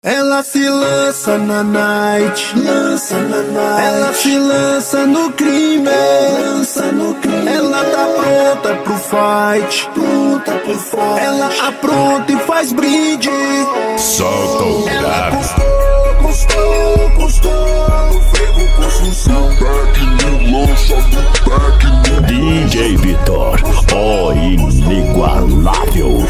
Ela se lança na night, ela se lança no crime, ela tá pronta pro fight, ela apronta e faz brinde. Solta o grave. Custou, ferro, construção, DJ Vitor, o inigualável.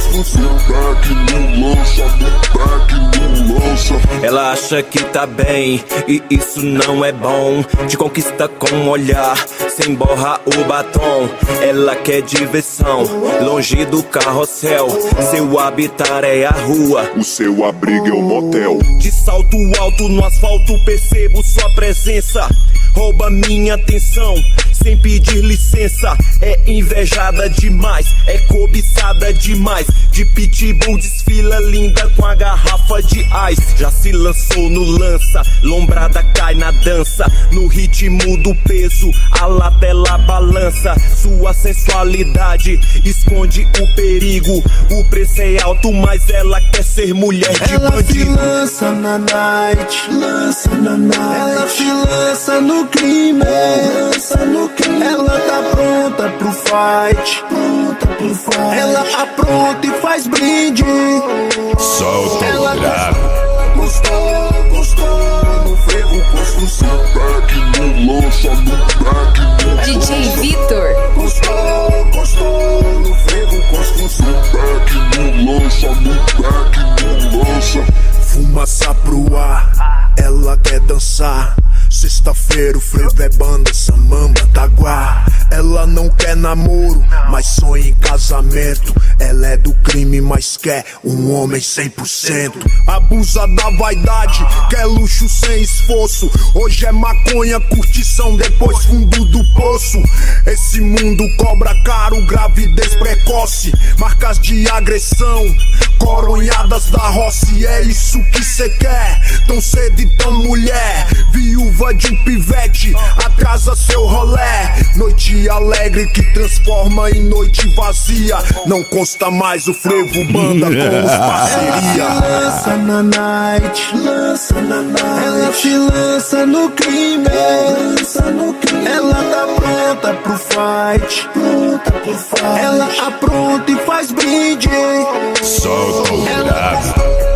Ela acha que tá bem, e isso não é bom. Te conquista com um olhar, sem borrar o batom. Ela quer diversão, longe do carrossel. Seu habitat é a rua, O seu abrigo é o motel. de salto alto no asfalto percebo sua presença. Rouba minha atenção, sem pedir licença. É invejada demais, é cobiçada demais. De pitbull desfila linda com a garrafa de ice. Já se lançou no lança, lombrada cai na dança. No ritmo do peso, a latela balança. Sua sensualidade esconde o perigo. O preço é alto, mas ela quer ser mulher de ela bandido. se lança na night, ela se lança no crime, ela tá pronta pro fight, ela apronta e faz brinde. Solta o grave. Custou, no ferro, construção, DJ Vitor. Custou, no ferro, construção, fumaça pro ar, ela quer dançar. Sexta-feira o frevo é banda, Samamba, Taguá. Ela não quer namoro, mas sonha em casamento. Ela é do crime, mas quer um homem 100%. Abusa da vaidade, quer luxo sem esforço. Hoje é maconha, curtição, depois fundo do poço. Esse mundo cobra caro, gravidez precoce, marcas de agressão, coronhadas da roça. E é isso que cê quer, tão cedo e tão mulher. Viúva de um pivete, atrasa seu rolé. Noite alegre que transforma em noite vazia. Não consta mais o frevo, banda com os parceria. Ela se lança na night, ela se lança no crime, ela tá pronta pro fight, ela apronta e faz brinde. Solta o grave.